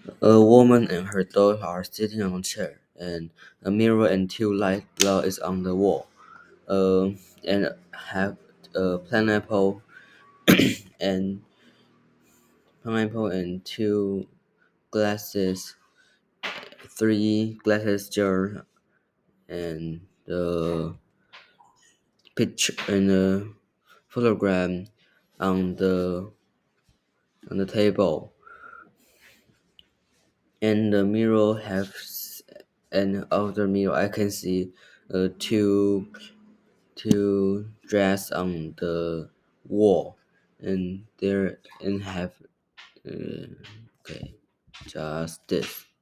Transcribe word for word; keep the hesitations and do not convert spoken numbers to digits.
A woman and her dog are sitting on a chair, and a mirror and two light bulbs is on the wall. Um, and have a pineapple and pineapple and two glasses, three glasses jar, and the picture and the photogram on the on the table. And the mirror have s- and other mirror I can see uh, two two dress on the wall, and there and have uh, okay, just this.